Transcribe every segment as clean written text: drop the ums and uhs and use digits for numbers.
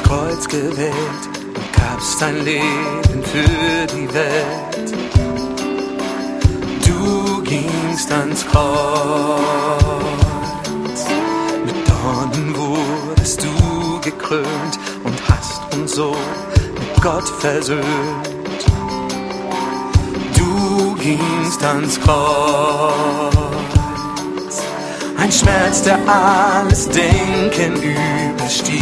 Kreuz gewählt und gabst dein Leben für die Welt. Du gingst ans Kreuz, mit Dornen wurdest du gekrönt und hast uns so mit Gott versöhnt. Du gingst ans Kreuz, ein Schmerz, der alles Denken überstieg.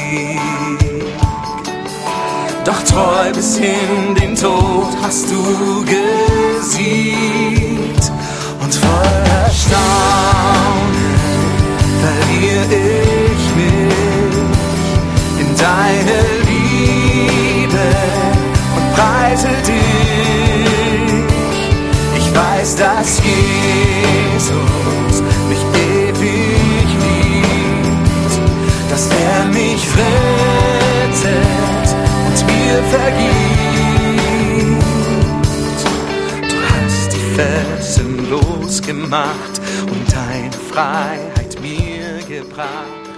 Doch treu bis in den Tod hast du gesiegt. Und voll Erstaunen verlier ich mich in deine Liebe und preise dich. Ich weiß, dass Jesus mich ewig liebt, dass er mich rettet und mir vergibt. Du hast die Fesseln losgemacht und deine Freiheit mir gebracht.